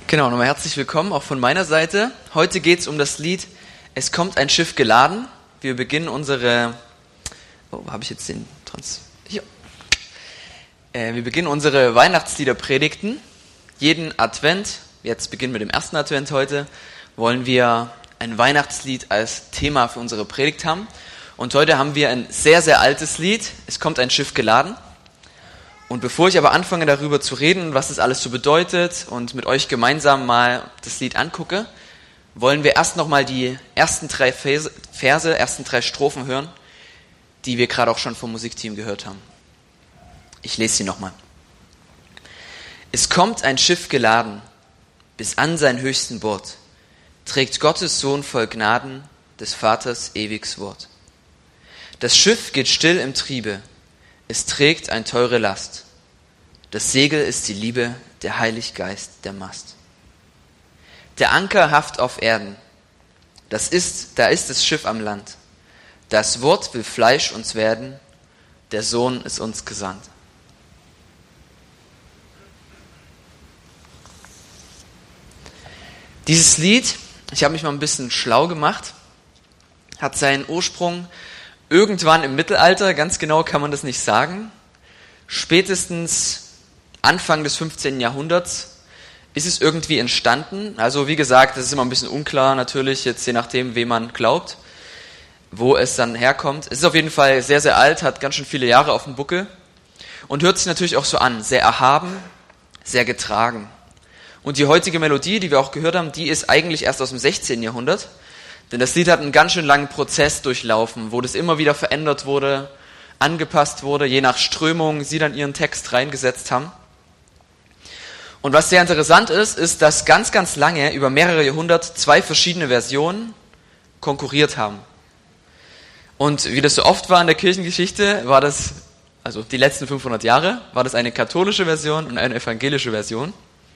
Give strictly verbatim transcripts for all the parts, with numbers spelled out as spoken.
Genau, nochmal herzlich willkommen, auch von meiner Seite. Heute geht es um das Lied Es kommt ein Schiff geladen. Wir beginnen unsere... Oh, wo habe ich jetzt den Trans... Hier. Äh, wir beginnen unsere Weihnachtsliederpredigten. Jeden Advent, jetzt beginnen wir mit dem ersten Advent heute, wollen wir ein Weihnachtslied als Thema für unsere Predigt haben. Und heute haben wir ein sehr, sehr altes Lied. Es kommt ein Schiff geladen. Und bevor ich aber anfange, darüber zu reden, was das alles so bedeutet und mit euch gemeinsam mal das Lied angucke, wollen wir erst nochmal die ersten drei Verse, Verse, ersten drei Strophen hören, die wir gerade auch schon vom Musikteam gehört haben. Ich lese sie nochmal. Es kommt ein Schiff geladen, bis an sein höchsten Bord, trägt Gottes Sohn voll Gnaden, des Vaters ewiges Wort. Das Schiff geht still im Triebe, es trägt ein teure Last. Das Segel ist die Liebe, der Heiliggeist, der Mast. Der Anker hafft auf Erden. Das ist, da ist das Schiff am Land. Das Wort will Fleisch uns werden. Der Sohn ist uns gesandt. Dieses Lied, ich habe mich mal ein bisschen schlau gemacht, hat seinen Ursprung irgendwann im Mittelalter, ganz genau kann man das nicht sagen. Spätestens Anfang des fünfzehnten Jahrhunderts ist es irgendwie entstanden. Also wie gesagt, das ist immer ein bisschen unklar natürlich, jetzt je nachdem, wem man glaubt, wo es dann herkommt. Es ist auf jeden Fall sehr, sehr alt, hat ganz schön viele Jahre auf dem Buckel und hört sich natürlich auch so an, sehr erhaben, sehr getragen. Und die heutige Melodie, die wir auch gehört haben, die ist eigentlich erst aus dem sechzehnten Jahrhundert. Denn das Lied hat einen ganz schön langen Prozess durchlaufen, wo das immer wieder verändert wurde, angepasst wurde, je nach Strömung sie dann ihren Text reingesetzt haben. Und was sehr interessant ist, ist, dass ganz, ganz lange, über mehrere Jahrhunderte, zwei verschiedene Versionen konkurriert haben. Und wie das so oft war in der Kirchengeschichte, war das, also die letzten fünfhundert Jahre, war das eine katholische Version und eine evangelische Version.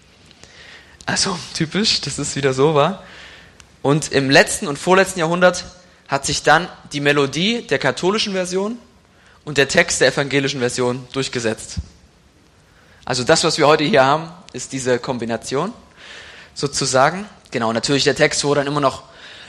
Also typisch, dass es wieder so war. Und im letzten und vorletzten Jahrhundert hat sich dann die Melodie der katholischen Version und der Text der evangelischen Version durchgesetzt. Also das, was wir heute hier haben, ist diese Kombination sozusagen. Genau, natürlich der Text wurde dann immer noch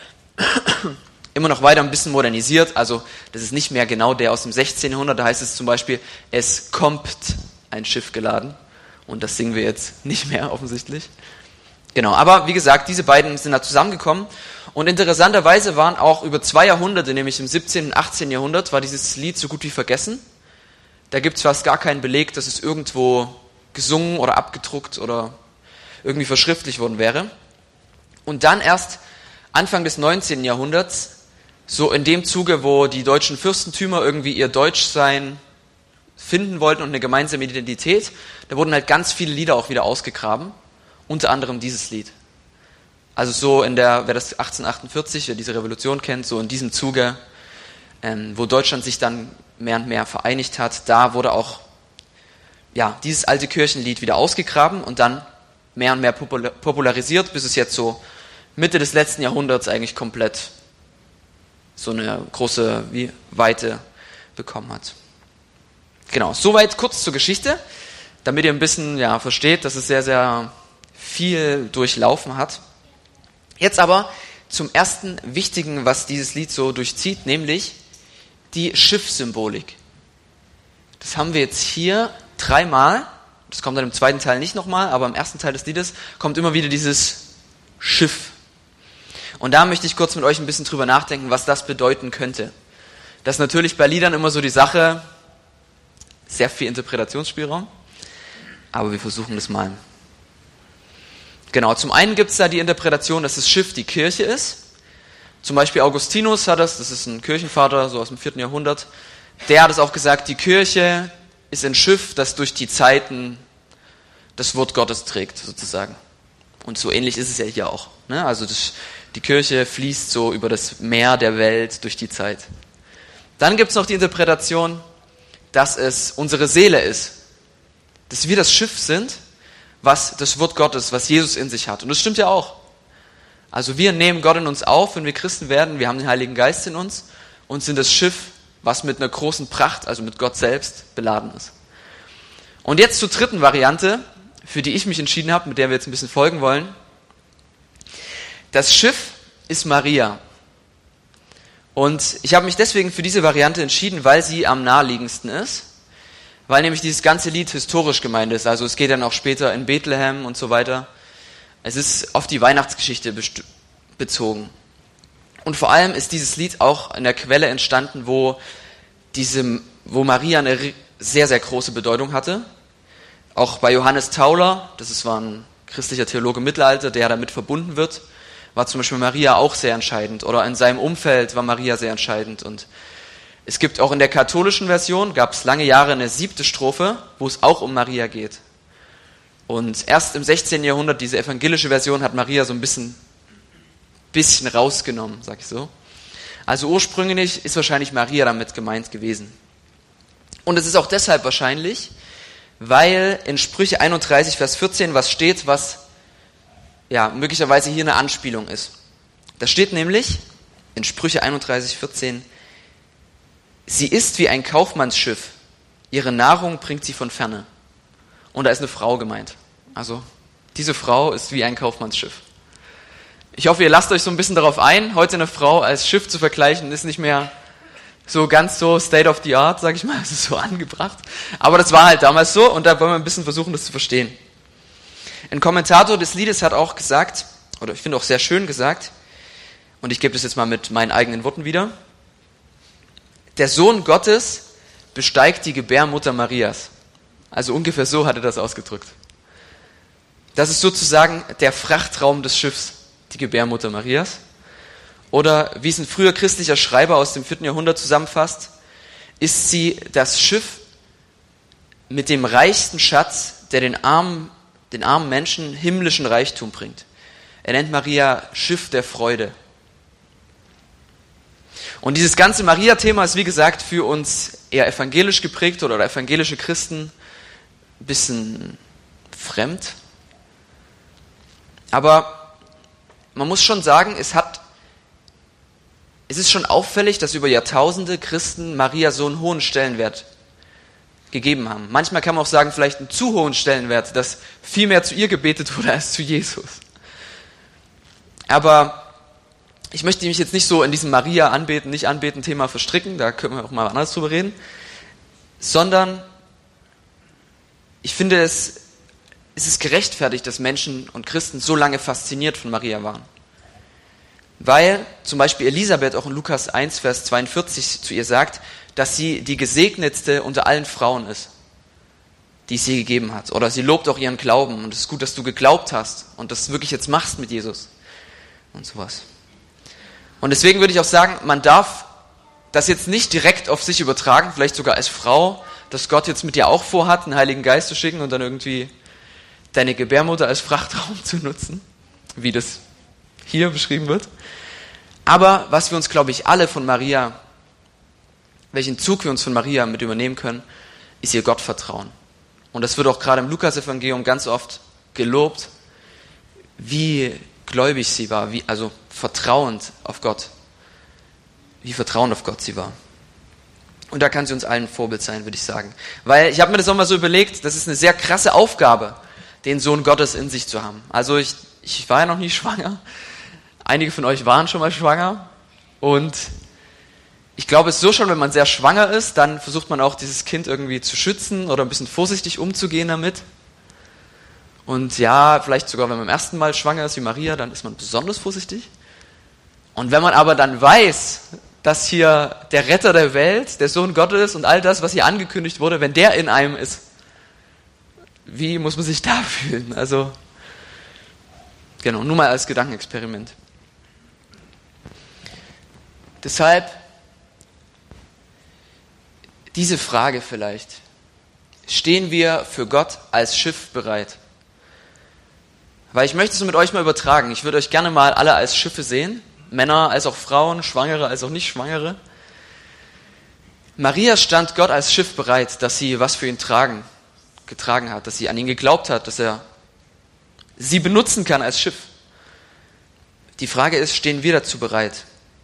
immer noch weiter ein bisschen modernisiert. Also das ist nicht mehr genau der aus dem sechzehnten Jahrhundert. Da heißt es zum Beispiel, es kommt ein Schiff geladen. Und das singen wir jetzt nicht mehr offensichtlich. Genau, aber wie gesagt, diese beiden sind da zusammengekommen und interessanterweise waren auch über zwei Jahrhunderte, nämlich im siebzehnten und achtzehnten Jahrhundert, war dieses Lied so gut wie vergessen. Da gibt es fast gar keinen Beleg, dass es irgendwo gesungen oder abgedruckt oder irgendwie verschriftlicht worden wäre. Und dann erst Anfang des neunzehnten Jahrhunderts, so in dem Zuge, wo die deutschen Fürstentümer irgendwie ihr Deutschsein finden wollten und eine gemeinsame Identität, da wurden halt ganz viele Lieder auch wieder ausgegraben. Unter anderem dieses Lied. Also so in der, wer das achtzehnhundertachtundvierzig, wer diese Revolution kennt, so in diesem Zuge, ähm, wo Deutschland sich dann mehr und mehr vereinigt hat, da wurde auch ja dieses alte Kirchenlied wieder ausgegraben und dann mehr und mehr popula- popularisiert, bis es jetzt so Mitte des letzten Jahrhunderts eigentlich komplett so eine große wie Weite bekommen hat. Genau, soweit kurz zur Geschichte, damit ihr ein bisschen ja versteht, dass es sehr, sehr viel durchlaufen hat. Jetzt aber zum ersten Wichtigen, was dieses Lied so durchzieht, nämlich die Schiffssymbolik. Das haben wir jetzt hier dreimal, das kommt dann im zweiten Teil nicht nochmal, aber im ersten Teil des Liedes kommt immer wieder dieses Schiff. Und da möchte ich kurz mit euch ein bisschen drüber nachdenken, was das bedeuten könnte. Das ist natürlich bei Liedern immer so die Sache, sehr viel Interpretationsspielraum, aber wir versuchen das mal. Genau, zum einen gibt es da die Interpretation, dass das Schiff die Kirche ist. Zum Beispiel Augustinus hat das, das ist ein Kirchenvater, so aus dem vierten Jahrhundert. Der hat es auch gesagt, die Kirche ist ein Schiff, das durch die Zeiten das Wort Gottes trägt, sozusagen. Und so ähnlich ist es ja hier auch. Ne? Also das, die Kirche fließt so über das Meer der Welt durch die Zeit. Dann gibt es noch die Interpretation, dass es unsere Seele ist. Dass wir das Schiff sind, was das Wort Gottes, was Jesus in sich hat. Und das stimmt ja auch. Also wir nehmen Gott in uns auf, wenn wir Christen werden, wir haben den Heiligen Geist in uns und sind das Schiff, was mit einer großen Pracht, also mit Gott selbst, beladen ist. Und jetzt zur dritten Variante, für die ich mich entschieden habe, mit der wir jetzt ein bisschen folgen wollen. Das Schiff ist Maria. Und ich habe mich deswegen für diese Variante entschieden, weil sie am naheliegendsten ist. Weil nämlich dieses ganze Lied historisch gemeint ist. Also es geht dann auch später in Bethlehem und so weiter. Es ist auf die Weihnachtsgeschichte best- bezogen. Und vor allem ist dieses Lied auch in der Quelle entstanden, wo, diese, wo Maria eine sehr, sehr große Bedeutung hatte. Auch bei Johannes Tauler, das ist, war ein christlicher Theologe im Mittelalter, der damit verbunden wird, war zum Beispiel Maria auch sehr entscheidend. Oder in seinem Umfeld war Maria sehr entscheidend. Und es gibt auch in der katholischen Version, gab es lange Jahre eine siebte Strophe, wo es auch um Maria geht. Und erst im sechzehnten Jahrhundert, diese evangelische Version, hat Maria so ein bisschen, bisschen rausgenommen, sag ich so. Also ursprünglich ist wahrscheinlich Maria damit gemeint gewesen. Und es ist auch deshalb wahrscheinlich, weil in Sprüche einunddreißig, Vers vierzehn was steht, was ja möglicherweise hier eine Anspielung ist. Da steht nämlich in Sprüche einunddreißig, vierzehn, sie ist wie ein Kaufmannsschiff, ihre Nahrung bringt sie von ferne. Und da ist eine Frau gemeint. Also diese Frau ist wie ein Kaufmannsschiff. Ich hoffe, ihr lasst euch so ein bisschen darauf ein. Heute eine Frau als Schiff zu vergleichen, ist nicht mehr so ganz so state of the art, sag ich mal, es ist so angebracht. Aber das war halt damals so und da wollen wir ein bisschen versuchen, das zu verstehen. Ein Kommentator des Liedes hat auch gesagt, oder ich finde auch sehr schön gesagt, und ich gebe das jetzt mal mit meinen eigenen Worten wieder, der Sohn Gottes besteigt die Gebärmutter Marias. Also ungefähr so hat er das ausgedrückt. Das ist sozusagen der Frachtraum des Schiffs, die Gebärmutter Marias. Oder wie es ein früher christlicher Schreiber aus dem vierten Jahrhundert zusammenfasst, ist sie das Schiff mit dem reichsten Schatz, der den armen, den armen Menschen himmlischen Reichtum bringt. Er nennt Maria Schiff der Freude. Und dieses ganze Maria-Thema ist, wie gesagt, für uns eher evangelisch geprägt oder evangelische Christen ein bisschen fremd. Aber man muss schon sagen, es hat Es ist schon auffällig, dass über Jahrtausende Christen Maria so einen hohen Stellenwert gegeben haben. Manchmal kann man auch sagen, vielleicht einen zu hohen Stellenwert, dass viel mehr zu ihr gebetet wurde als zu Jesus. Aber ich möchte mich jetzt nicht so in diesem Maria anbeten, nicht anbeten Thema verstricken, da können wir auch mal anders drüber reden, sondern ich finde es, es ist gerechtfertigt, dass Menschen und Christen so lange fasziniert von Maria waren. Weil zum Beispiel Elisabeth auch in Lukas eins, Vers zweiundvierzig zu ihr sagt, dass sie die gesegnetste unter allen Frauen ist, die es je gegeben hat. Oder sie lobt auch ihren Glauben und es ist gut, dass du geglaubt hast und das wirklich jetzt machst mit Jesus und sowas. Und deswegen würde ich auch sagen, man darf das jetzt nicht direkt auf sich übertragen, vielleicht sogar als Frau, dass Gott jetzt mit dir auch vorhat, einen Heiligen Geist zu schicken und dann irgendwie deine Gebärmutter als Frachtraum zu nutzen, wie das hier beschrieben wird. Aber was wir uns, glaube ich, alle von Maria, welchen Zug wir uns von Maria mit übernehmen können, ist ihr Gottvertrauen. Und das wird auch gerade im Lukas-Evangelium ganz oft gelobt, wie gläubig sie war, wie, also vertrauend auf Gott, wie vertrauend auf Gott sie war. Und da kann sie uns allen ein Vorbild sein, würde ich sagen. Weil ich habe mir das auch mal so überlegt, das ist eine sehr krasse Aufgabe, den Sohn Gottes in sich zu haben. Also ich, ich war ja noch nie schwanger. Einige von euch waren schon mal schwanger und ich glaube, es ist so schon, wenn man sehr schwanger ist, dann versucht man auch dieses Kind irgendwie zu schützen oder ein bisschen vorsichtig umzugehen damit. Und ja, vielleicht sogar, wenn man beim ersten Mal schwanger ist wie Maria, dann ist man besonders vorsichtig. Und wenn man aber dann weiß, dass hier der Retter der Welt, der Sohn Gottes und all das, was hier angekündigt wurde, wenn der in einem ist, wie muss man sich da fühlen? Also, genau, nur mal als Gedankenexperiment. Deshalb diese Frage vielleicht. Stehen wir für Gott als Schiff bereit? Weil ich möchte es mit euch mal übertragen. Ich würde euch gerne mal alle als Schiffe sehen. Männer als auch Frauen, Schwangere als auch Nicht-Schwangere. Maria stand Gott als Schiff bereit, dass sie was für ihn tragen, getragen hat, dass sie an ihn geglaubt hat, dass er sie benutzen kann als Schiff. Die Frage ist, stehen wir dazu bereit?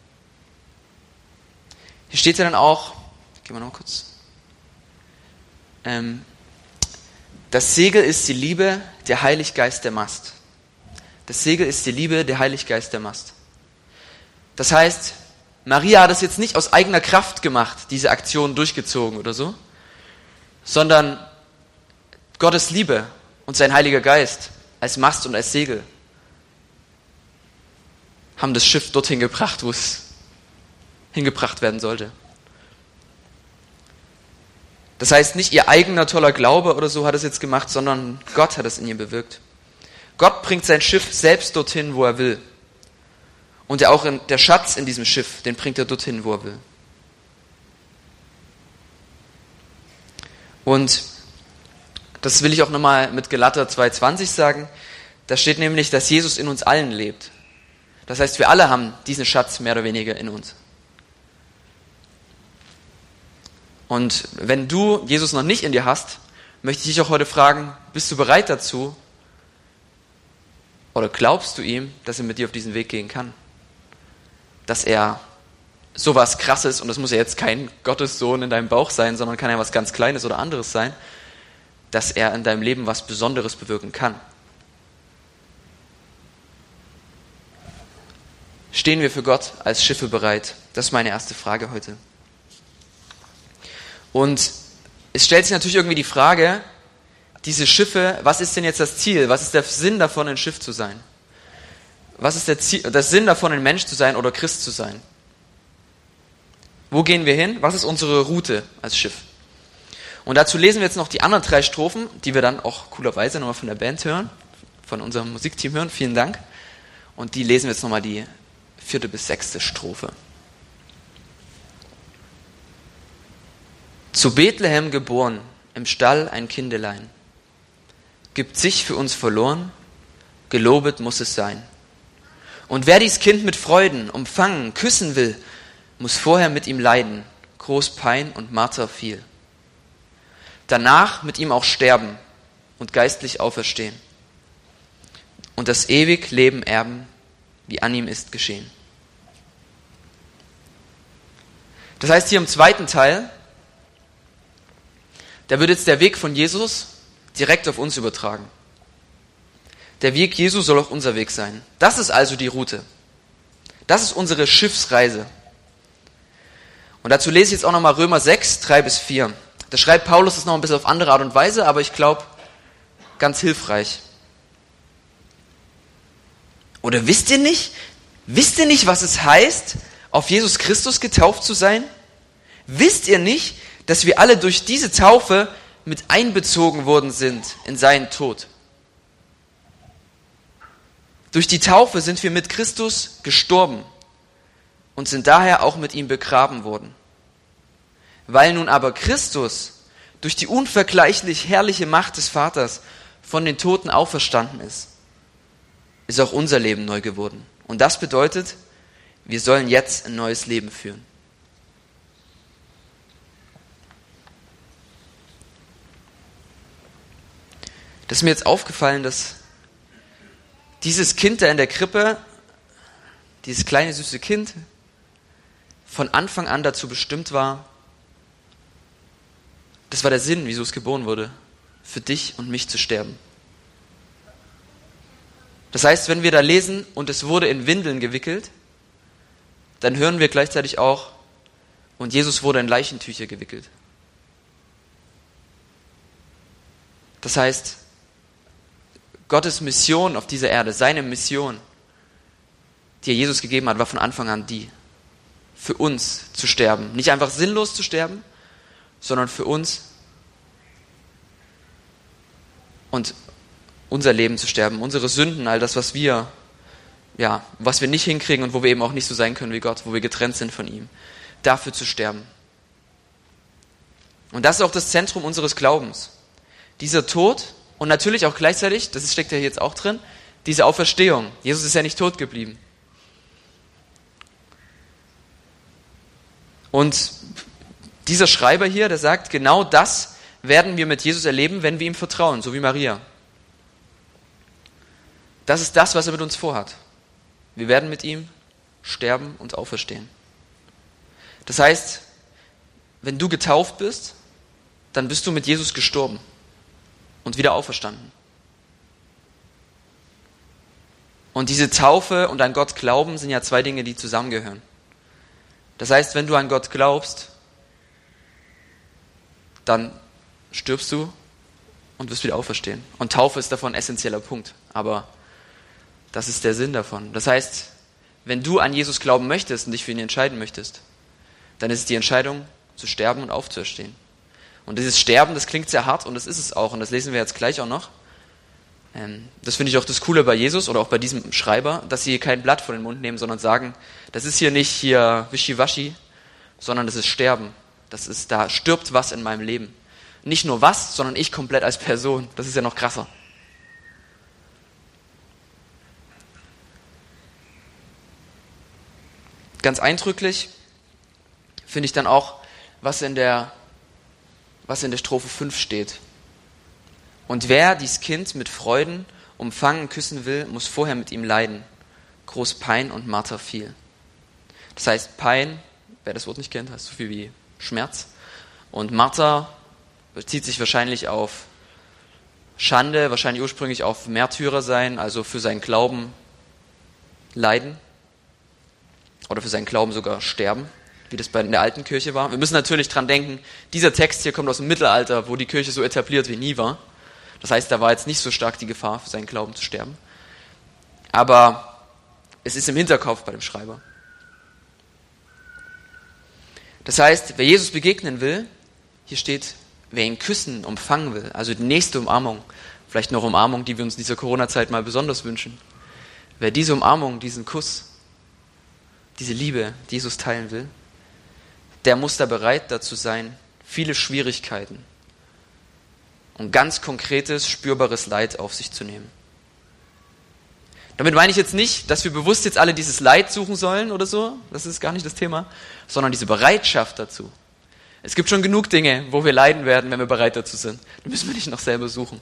Hier steht ja dann auch, gehen wir noch kurz, ähm, Das Segel ist die Liebe, der Heiliggeist der Mast. Das Segel ist die Liebe, der Heiliggeist der Mast. Das heißt, Maria hat es jetzt nicht aus eigener Kraft gemacht, diese Aktion durchgezogen oder so, sondern Gottes Liebe und sein Heiliger Geist als Mast und als Segel haben das Schiff dorthin gebracht, wo es hingebracht werden sollte. Das heißt, nicht ihr eigener toller Glaube oder so hat es jetzt gemacht, sondern Gott hat es in ihr bewirkt. Gott bringt sein Schiff selbst dorthin, wo er will. Und ja auch in, der Schatz in diesem Schiff, den bringt er dorthin, wo er will. Und das will ich auch nochmal mit Galater zwei zwanzig sagen. Da steht nämlich, dass Jesus in uns allen lebt. Das heißt, wir alle haben diesen Schatz mehr oder weniger in uns. Und wenn du Jesus noch nicht in dir hast, möchte ich dich auch heute fragen, bist du bereit dazu? Oder glaubst du ihm, dass er mit dir auf diesen Weg gehen kann? Dass er sowas Krasses, und das muss ja jetzt kein Gottessohn in deinem Bauch sein, sondern kann ja was ganz Kleines oder anderes sein, dass er in deinem Leben was Besonderes bewirken kann. Stehen wir für Gott als Schiffe bereit? Das ist meine erste Frage heute. Und es stellt sich natürlich irgendwie die Frage, diese Schiffe, was ist denn jetzt das Ziel? Was ist der Sinn davon, ein Schiff zu sein? Was ist der, Ziel, der Sinn davon, ein Mensch zu sein oder Christ zu sein? Wo gehen wir hin? Was ist unsere Route als Schiff? Und dazu lesen wir jetzt noch die anderen drei Strophen, die wir dann auch coolerweise nochmal von der Band hören, von unserem Musikteam hören. Vielen Dank. Und die lesen wir jetzt nochmal die vierte bis sechste Strophe. Zu Bethlehem geboren, im Stall ein Kindelein, gibt sich für uns verloren, gelobet muss es sein. Und wer dies Kind mit Freuden umfangen, küssen will, muss vorher mit ihm leiden, groß Pein und Marter viel. Danach mit ihm auch sterben und geistlich auferstehen und das ewig Leben erben, wie an ihm ist geschehen. Das heißt, hier im zweiten Teil, da wird jetzt der Weg von Jesus direkt auf uns übertragen. Der Weg Jesu soll auch unser Weg sein. Das ist also die Route. Das ist unsere Schiffsreise. Und dazu lese ich jetzt auch nochmal Römer sechs, drei bis vier. Da schreibt Paulus das noch ein bisschen auf andere Art und Weise, aber ich glaube, ganz hilfreich. Oder wisst ihr nicht, wisst ihr nicht, was es heißt, auf Jesus Christus getauft zu sein? Wisst ihr nicht, dass wir alle durch diese Taufe mit einbezogen worden sind in seinen Tod? Durch die Taufe sind wir mit Christus gestorben und sind daher auch mit ihm begraben worden. Weil nun aber Christus durch die unvergleichlich herrliche Macht des Vaters von den Toten auferstanden ist, ist auch unser Leben neu geworden. Und das bedeutet, wir sollen jetzt ein neues Leben führen. Das ist mir jetzt aufgefallen, dass dieses Kind da in der Krippe, dieses kleine süße Kind, von Anfang an dazu bestimmt war, das war der Sinn, wieso es geboren wurde, für dich und mich zu sterben. Das heißt, wenn wir da lesen, und es wurde in Windeln gewickelt, dann hören wir gleichzeitig auch, und Jesus wurde in Leichentücher gewickelt. Das heißt, Gottes Mission auf dieser Erde, seine Mission, die er Jesus gegeben hat, war von Anfang an die, für uns zu sterben. Nicht einfach sinnlos zu sterben, sondern für uns und unser Leben zu sterben, unsere Sünden, all das, was wir, ja, was wir nicht hinkriegen und wo wir eben auch nicht so sein können wie Gott, wo wir getrennt sind von ihm, dafür zu sterben. Und das ist auch das Zentrum unseres Glaubens. Dieser Tod und natürlich auch gleichzeitig, das steckt ja hier jetzt auch drin, diese Auferstehung. Jesus ist ja nicht tot geblieben. Und dieser Schreiber hier, der sagt, genau das werden wir mit Jesus erleben, wenn wir ihm vertrauen, so wie Maria. Das ist das, was er mit uns vorhat. Wir werden mit ihm sterben und auferstehen. Das heißt, wenn du getauft bist, dann bist du mit Jesus gestorben und wieder auferstanden. Und diese Taufe und an Gott glauben sind ja zwei Dinge, die zusammengehören. Das heißt, wenn du an Gott glaubst, dann stirbst du und wirst wieder auferstehen. Und Taufe ist davon ein essentieller Punkt. Aber das ist der Sinn davon. Das heißt, wenn du an Jesus glauben möchtest und dich für ihn entscheiden möchtest, dann ist es die Entscheidung, zu sterben und aufzuerstehen. Und dieses Sterben, das klingt sehr hart und das ist es auch. Und das lesen wir jetzt gleich auch noch. Das finde ich auch das Coole bei Jesus oder auch bei diesem Schreiber, dass sie kein Blatt vor den Mund nehmen, sondern sagen, das ist hier nicht hier Wischiwaschi, sondern das ist Sterben. Das ist, da stirbt was in meinem Leben. Nicht nur was, sondern ich komplett als Person. Das ist ja noch krasser. Ganz eindrücklich finde ich dann auch, was in der, was in der Strophe fünf steht. Und wer dies Kind mit Freuden umfangen, küssen will, muss vorher mit ihm leiden. Groß Pein und Marter viel. Das heißt, Pein, wer das Wort nicht kennt, heißt so viel wie Schmerz. Und Marter bezieht sich wahrscheinlich auf Schande, wahrscheinlich ursprünglich auf Märtyrer sein, also für seinen Glauben leiden. Oder für seinen Glauben sogar sterben, wie das bei in der alten Kirche war. Wir müssen natürlich dran denken, dieser Text hier kommt aus dem Mittelalter, wo die Kirche so etabliert wie nie war. Das heißt, da war jetzt nicht so stark die Gefahr, für seinen Glauben zu sterben. Aber es ist im Hinterkopf bei dem Schreiber. Das heißt, wer Jesus begegnen will, hier steht, wer ihn küssen, umfangen will, also die nächste Umarmung, vielleicht noch Umarmung, die wir uns in dieser Corona-Zeit mal besonders wünschen. Wer diese Umarmung, diesen Kuss, diese Liebe, die Jesus teilen will, der muss da bereit dazu sein, viele Schwierigkeiten und ganz konkretes, spürbares Leid auf sich zu nehmen. Damit meine ich jetzt nicht, dass wir bewusst jetzt alle dieses Leid suchen sollen oder so, das ist gar nicht das Thema, sondern diese Bereitschaft dazu. Es gibt schon genug Dinge, wo wir leiden werden, wenn wir bereit dazu sind. Da müssen wir nicht noch selber suchen.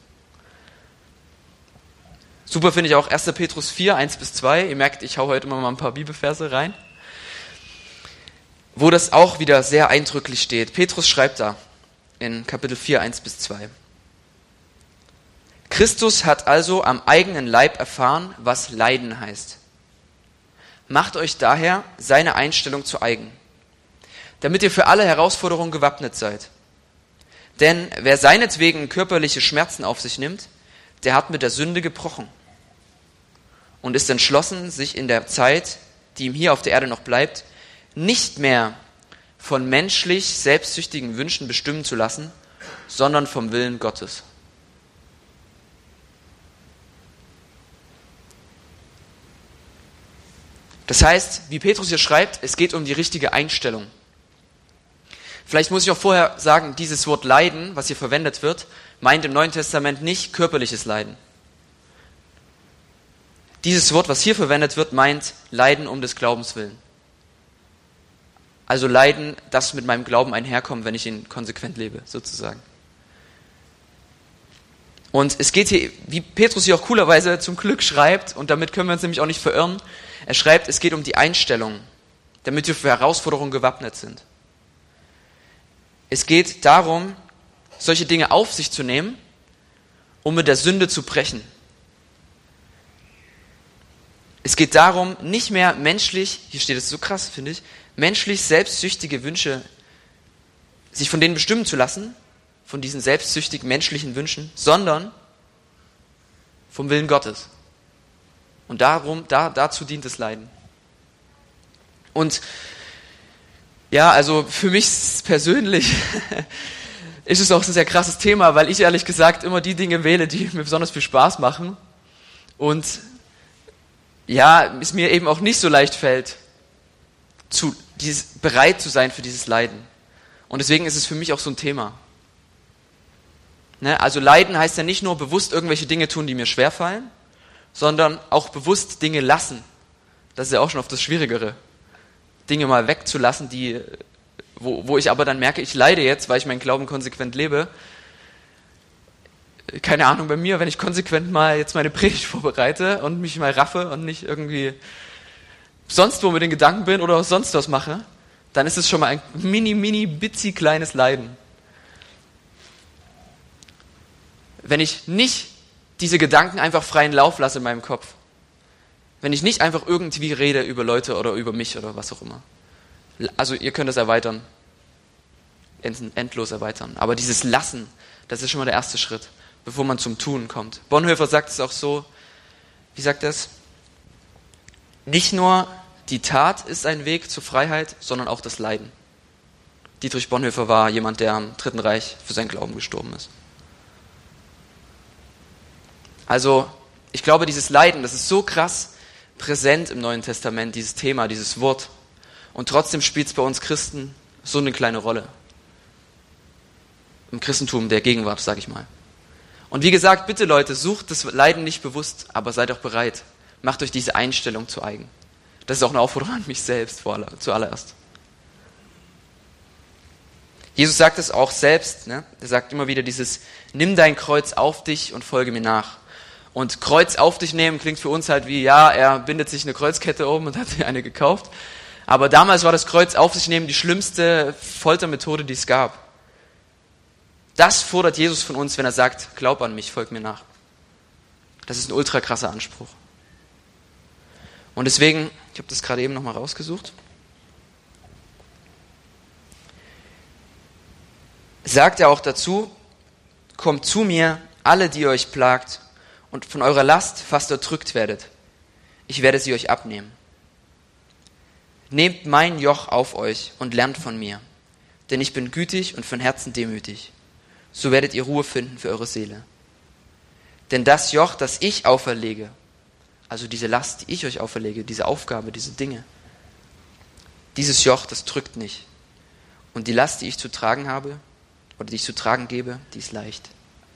Super finde ich auch erster Petrus vier, eins bis zwei. Ihr merkt, ich hau heute immer mal ein paar Bibelverse rein, wo das auch wieder sehr eindrücklich steht. Petrus schreibt da in Kapitel vier, eins bis zwei. Christus hat also am eigenen Leib erfahren, was Leiden heißt. Macht euch daher seine Einstellung zu eigen, damit ihr für alle Herausforderungen gewappnet seid. Denn wer seinetwegen körperliche Schmerzen auf sich nimmt, der hat mit der Sünde gebrochen und ist entschlossen, sich in der Zeit, die ihm hier auf der Erde noch bleibt, nicht mehr von menschlich selbstsüchtigen Wünschen bestimmen zu lassen, sondern vom Willen Gottes. Das heißt, wie Petrus hier schreibt, es geht um die richtige Einstellung. Vielleicht muss ich auch vorher sagen, dieses Wort Leiden, was hier verwendet wird, meint im Neuen Testament nicht körperliches Leiden. Dieses Wort, was hier verwendet wird, meint Leiden um des Glaubens willen. Also Leiden, das mit meinem Glauben einherkommt, wenn ich ihn konsequent lebe, sozusagen. Und es geht hier, wie Petrus hier auch coolerweise zum Glück schreibt, und damit können wir uns nämlich auch nicht verirren, er schreibt, es geht um die Einstellung, damit wir für Herausforderungen gewappnet sind. Es geht darum, solche Dinge auf sich zu nehmen, um mit der Sünde zu brechen. Es geht darum, nicht mehr menschlich, hier steht es so krass, finde ich, menschlich selbstsüchtige Wünsche, sich von denen bestimmen zu lassen, von diesen selbstsüchtigen menschlichen Wünschen, sondern vom Willen Gottes. Und darum, da, dazu dient das Leiden. Und ja, also für mich persönlich ist es auch ein sehr krasses Thema, weil ich ehrlich gesagt immer die Dinge wähle, die mir besonders viel Spaß machen. Und ja, es mir eben auch nicht so leicht fällt, zu, dieses, bereit zu sein für dieses Leiden. Und deswegen ist es für mich auch so ein Thema. Ne? Also Leiden heißt ja nicht nur bewusst irgendwelche Dinge tun, die mir schwerfallen, sondern auch bewusst Dinge lassen. Das ist ja auch schon oft das Schwierigere. Dinge mal wegzulassen, die, wo, wo ich aber dann merke, ich leide jetzt, weil ich meinen Glauben konsequent lebe. Keine Ahnung, bei mir, wenn ich konsequent mal jetzt meine Predigt vorbereite und mich mal raffe und nicht irgendwie sonst wo mit den Gedanken bin oder sonst was mache, dann ist es schon mal ein mini, mini, bitzi kleines Leiden. wenn ich nicht diese Gedanken einfach freien Lauf lasse in meinem Kopf. Wenn ich nicht einfach irgendwie rede über Leute oder über mich oder was auch immer. Also ihr könnt das erweitern, endlos erweitern. Aber dieses Lassen, das ist schon mal der erste Schritt, bevor man zum Tun kommt. Bonhoeffer sagt es auch so, wie sagt er es? Nicht nur die Tat ist ein Weg zur Freiheit, sondern auch das Leiden. Dietrich Bonhoeffer war jemand, der am Dritten Reich für seinen Glauben gestorben ist. Also, ich glaube, dieses Leiden, das ist so krass präsent im Neuen Testament, dieses Thema, dieses Wort. Und trotzdem spielt es bei uns Christen so eine kleine Rolle. Im Christentum der Gegenwart, sag ich mal. Und wie gesagt, bitte Leute, sucht das Leiden nicht bewusst, aber seid auch bereit. Macht euch diese Einstellung zu eigen. Das ist auch eine Aufforderung an mich selbst zuallererst. Jesus sagt es auch selbst, ne? Er sagt immer wieder dieses, nimm dein Kreuz auf dich und folge mir nach. Und Kreuz auf dich nehmen klingt für uns halt wie, ja, er bindet sich eine Kreuzkette um und hat sich eine gekauft. Aber damals war das Kreuz auf sich nehmen die schlimmste Foltermethode, die es gab. Das fordert Jesus von uns, wenn er sagt, glaub an mich, folg mir nach. Das ist ein ultra krasser Anspruch. Und deswegen, ich habe das gerade eben nochmal rausgesucht, sagt er auch dazu, kommt zu mir, alle, die euch plagt und von eurer Last fast erdrückt werdet. Ich werde sie euch abnehmen. Nehmt mein Joch auf euch und lernt von mir, denn ich bin gütig und von Herzen demütig. So werdet ihr Ruhe finden für eure Seele. Denn das Joch, das ich auferlege, also diese Last, die ich euch auferlege, diese Aufgabe, diese Dinge, dieses Joch, das drückt nicht. Und die Last, die ich zu tragen habe, oder die ich zu tragen gebe, die ist leicht.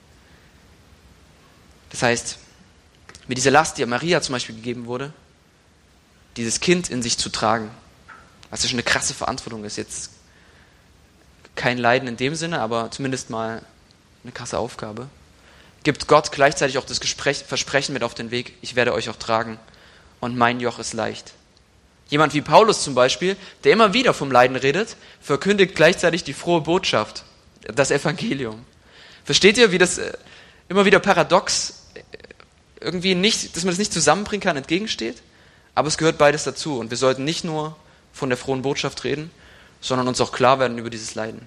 Das heißt, mit dieser Last, die Maria zum Beispiel gegeben wurde, dieses Kind in sich zu tragen, was ja schon eine krasse Verantwortung ist, jetzt kein Leiden in dem Sinne, aber zumindest mal eine krasse Aufgabe, gibt Gott gleichzeitig auch das Gespräch, Versprechen mit auf den Weg, ich werde euch auch tragen und mein Joch ist leicht. Jemand wie Paulus zum Beispiel, der immer wieder vom Leiden redet, verkündigt gleichzeitig die frohe Botschaft, das Evangelium. Versteht ihr, wie das äh, immer wieder paradox äh, irgendwie nicht, dass man das nicht zusammenbringen kann, entgegensteht? Aber es gehört beides dazu und wir sollten nicht nur von der frohen Botschaft reden, sondern uns auch klar werden über dieses Leiden.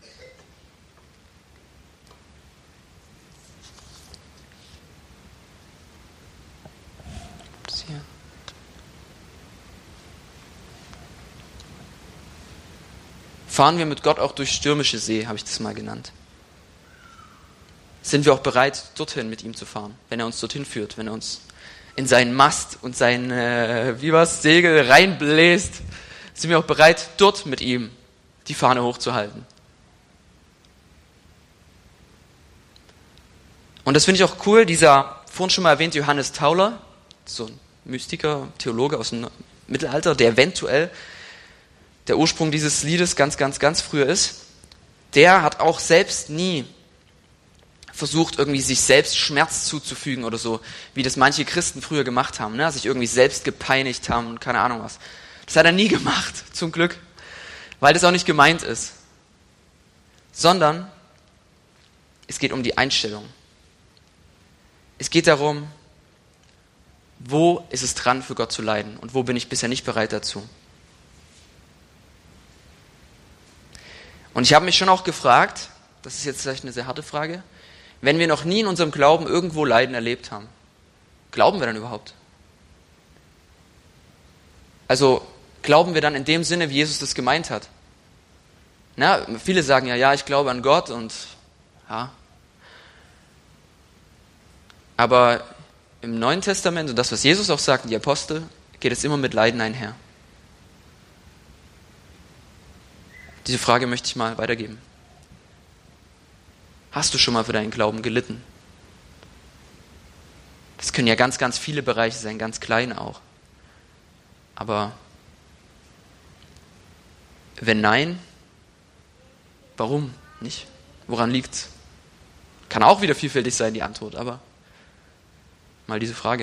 Fahren wir mit Gott auch durch stürmische See, habe ich das mal genannt. Sind wir auch bereit, dorthin mit ihm zu fahren, wenn er uns dorthin führt, wenn er uns in seinen Mast und sein, äh, wie was, Segel reinbläst, sind wir auch bereit, dort mit ihm die Fahne hochzuhalten. Und das finde ich auch cool, dieser, vorhin schon mal erwähnt, Johannes Tauler, so ein Mystiker, Theologe aus dem Mittelalter, der eventuell der Ursprung dieses Liedes ganz, ganz, ganz früher ist, der hat auch selbst nie versucht, irgendwie sich selbst Schmerz zuzufügen oder so, wie das manche Christen früher gemacht haben, ne? Sich irgendwie selbst gepeinigt haben und keine Ahnung was. Das hat er nie gemacht, zum Glück, weil das auch nicht gemeint ist. Sondern es geht um die Einstellung. Es geht darum, wo ist es dran, für Gott zu leiden und wo bin ich bisher nicht bereit dazu. Und ich habe mich schon auch gefragt, das ist jetzt vielleicht eine sehr harte Frage, wenn wir noch nie in unserem Glauben irgendwo Leiden erlebt haben, glauben wir dann überhaupt? Also glauben wir dann in dem Sinne, wie Jesus das gemeint hat? Na, viele sagen ja, ja, ich glaube an Gott und ja. Aber im Neuen Testament und das, was Jesus auch sagt, die Apostel, geht es immer mit Leiden einher. Diese Frage möchte ich mal weitergeben. Hast du schon mal für deinen Glauben gelitten? Das können ja ganz, ganz viele Bereiche sein, ganz klein auch. Aber wenn nein, warum nicht? Woran liegt's? Kann auch wieder vielfältig sein, die Antwort, aber mal diese Frage.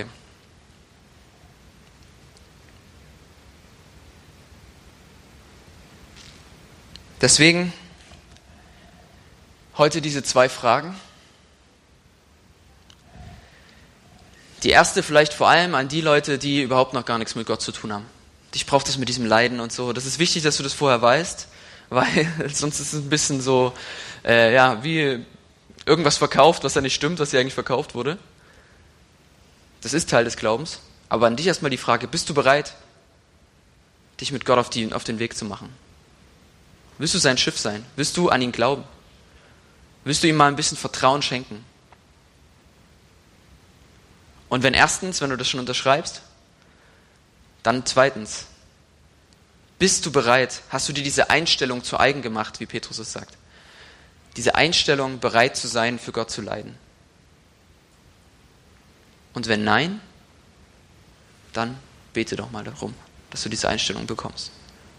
Deswegen heute diese zwei Fragen. Die erste vielleicht vor allem an die Leute, die überhaupt noch gar nichts mit Gott zu tun haben. Ich brauche das mit diesem Leiden und so. Das ist wichtig, dass du das vorher weißt, weil sonst ist es ein bisschen so, äh, ja, wie irgendwas verkauft, was ja nicht stimmt, was ja eigentlich verkauft wurde. Das ist Teil des Glaubens. Aber an dich erstmal die Frage, bist du bereit, dich mit Gott auf, die, auf den Weg zu machen? Willst du sein Schiff sein? Willst du an ihn glauben? Willst du ihm mal ein bisschen Vertrauen schenken? Und wenn erstens, wenn du das schon unterschreibst, dann zweitens, bist du bereit, hast du dir diese Einstellung zu eigen gemacht, wie Petrus es sagt? Diese Einstellung, bereit zu sein, für Gott zu leiden. Und wenn nein, dann bete doch mal darum, dass du diese Einstellung bekommst.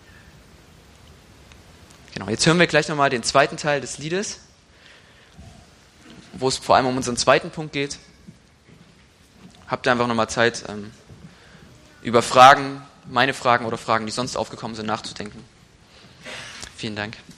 Genau, jetzt hören wir gleich nochmal den zweiten Teil des Liedes, wo es vor allem um unseren zweiten Punkt geht. Habt ihr einfach nochmal Zeit, ähm, über Fragen, meine Fragen oder Fragen, die sonst aufgekommen sind, nachzudenken. Vielen Dank.